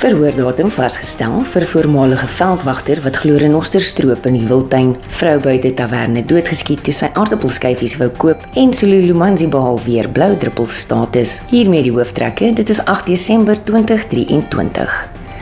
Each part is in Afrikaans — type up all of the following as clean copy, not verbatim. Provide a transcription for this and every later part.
Verhoordatum vasgestel vir voormalige veldwagter wat glo renosterstroop in die Wildtuin, vrou buite taverne doodgeskiet toe sy aardappelskyfies wou koop en Sulu Lumanzi behaal weer blou druppel status. Hiermee die hooftrekke, dit is 8 Desember 2023.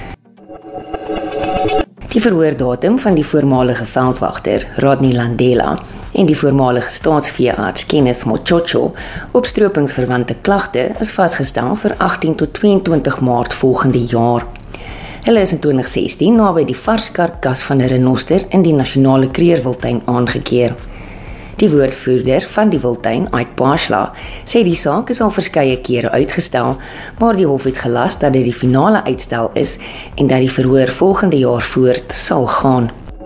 Die verhoordatum van die voormalige veldwagter, Rodney Landela, en die voormalige staatsveearts Kenneth Mochocho op stropingsverwante klagte is vasgestel vir 18 tot 22 Maart volgende jaar. Hulle is in 2016 naby die vars karkas van 'n renoster in die nasionale kreerwildtuin aangekeer. Die woordvoerder van die wildtuin, Ike Bashla, sê die saak is al verskeie kere uitgestel, maar die hof het gelas dat dit die finale uitstel is en dat die verhoor volgende jaar voort sal gaan.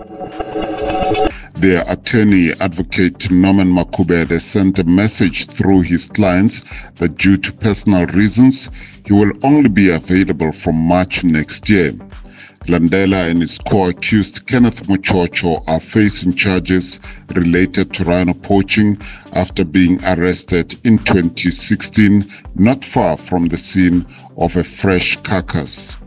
Their attorney, Advocate Norman Makubede, sent a message through his clients that due to personal reasons, he will only be available from March next year. Landela and his co-accused Kenneth Mochocho are facing charges related to rhino poaching after being arrested in 2016, not far from the scene of a fresh carcass.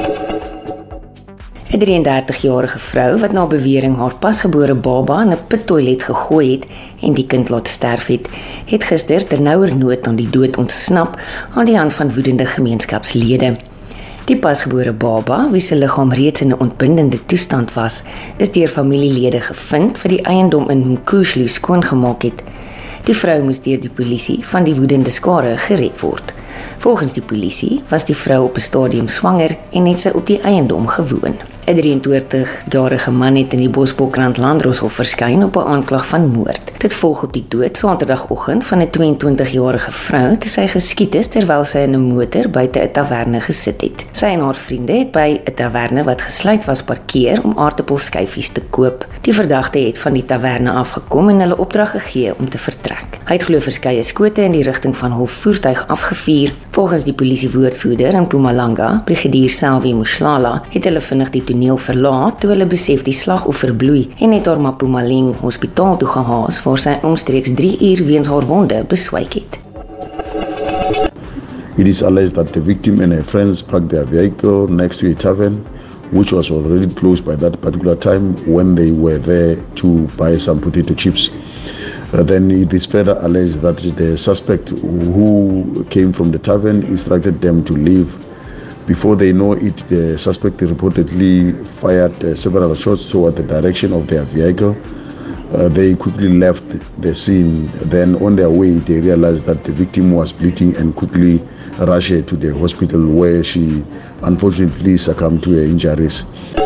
'n 33-jarige vrou wat na bewering haar pasgebore baba in 'n pittoilet gegooi het en die kind laat sterf het gister ternauwernood aan die dood ontsnap aan die hand van woedende gemeenskapslede. Die pasgebore baba, wie se liggaam reeds in 'n ontbindende toestand was, is deur familielede gevind wat die eiendom in Mkushlu skoongemaak het. Die vrou moes deur die polisie van die woedende skare gered word. Volgens die polisie was die vrou op 'n stadium swanger en het sy op die eiendom gewoon. 'n 23-jarige man het in die Bosbokrand Landdroshof verskyn op 'n aanklag van moord. Dit volg op die dood Saterdagoggend van 'n 22-jarige vrou toe sy geskiet is terwyl sy in 'n motor buite 'n taverne gesit het. Sy en haar vriende het by 'n taverne wat gesluit was parkeer om aardappelskyfies te koop. Die verdagte het van die taverne afgekom en hulle opdrag gegee om te vertrek. Hy het glo verskeie skote in die rigting van hul voertuig afgevuur. Volgens die polisiewoordvoerder in Mpumalanga, Brigadier Selvi Mushlala, het hulle vinnig die toneel verlaat toe hulle besef die slagoffer bloei en het haar Mpumalanga hospitaal toe gehaas waar sy omstreeks 3 uur weens haar wonde beswyk het. It is alleged that the victim and her friends parked their vehicle next to a tavern, which was already closed by that particular time when they were there to buy some potato chips. Then it is further alleged that the suspect who came from the tavern instructed them to leave. Before they know it, the suspect reportedly fired several shots toward the direction of their vehicle. They quickly left the scene. Then on their way, they realized that the victim was bleeding and quickly rushed her to the hospital where she unfortunately succumbed to her injuries.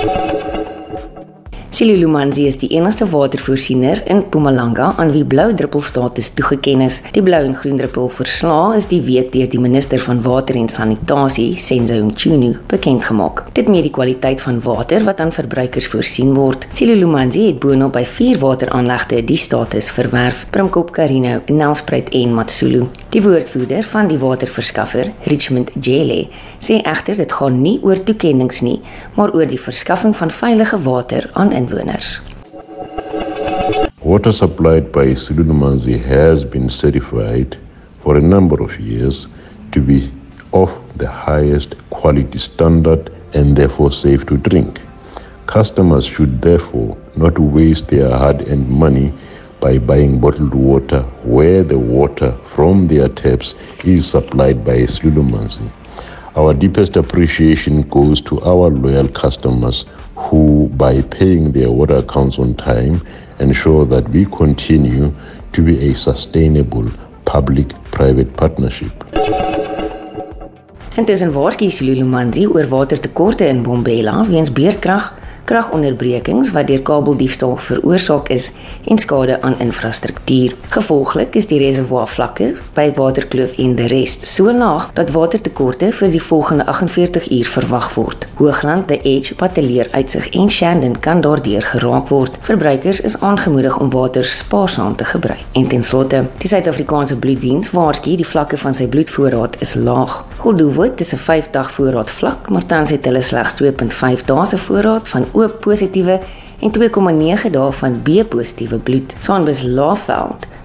Sulu Lumanzi is die enigste watervoorsiener in Mpumalanga aan wie blou druppelstatus toegeken is. Die blou en groen druppel verslae is die week deur die minister van water en sanitasie, Senzo Mchunu, bekend gemaak. Dit meet die kwaliteit van water wat aan verbruikers voorsien word. Sulu Lumanzi het boonop by 4 wateraanlegte die status verwerf: Primkop, Carino, Nelspruit en Matsulu. Die woordvoerder van die waterverskaffer, Richmond Jele, sê egter dit gaan nie oor toekennings nie, maar oor die verskaffing van veilige water aan inwoners. Water supplied by Sulu Lumanzi has been certified for a number of years to be of the highest quality standard and therefore safe to drink. Customers should therefore not waste their hard-earned money by buying bottled water where the water from their taps is supplied by Sulu Lumanzi. Our deepest appreciation goes to our loyal customers who, by paying their water accounts on time, ensure that we continue to be a sustainable public-private partnership. Intussen waarsku Sulu Lumanzi oor watertekorte in Bombela weens beurtkrag, kragonderbrekings wat deur kabeldiefstal veroorsaak is en skade aan infrastruktuur. Gevolglik is die reservoirvlakke by Waterkloof en die Rest so laag dat watertekorte vir die volgende 48 uur verwag word. Hoogland, The Edge, Patelier, Uitsig en Shandon kan daardeur geraak word. Verbruikers is aangemoedig om water spaarsaam te gebruik. En ten slotte, die Suid-Afrikaanse Bloeddiens waarsku die vlakke van sy bloedvoorraad is laag. Goedoelwood is 'n 5-dag voorraad vlak, maar tans het hulle slegs 2.5 dae se voorraad van O-positiewe en 2,9 dae van B-positiewe bloed. Saanbus Laagveld,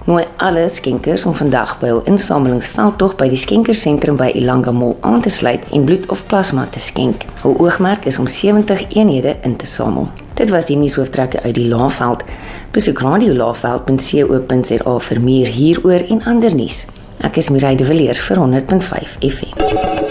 nooi alle skenkers om vandag by hul insamelingsveldtog by die skenkersentrum by Ilanga Mall aan te sluit en bloed of plasma te skenk. Hul oogmerk is om 70 eenhede in te samel. Dit was die nuushooftrekke uit die Laagveld. Besoek radiolaagveld.co.za vir meer hieroor en ander nuus. Ek is Mireille de Villiers vir 100.5 FM.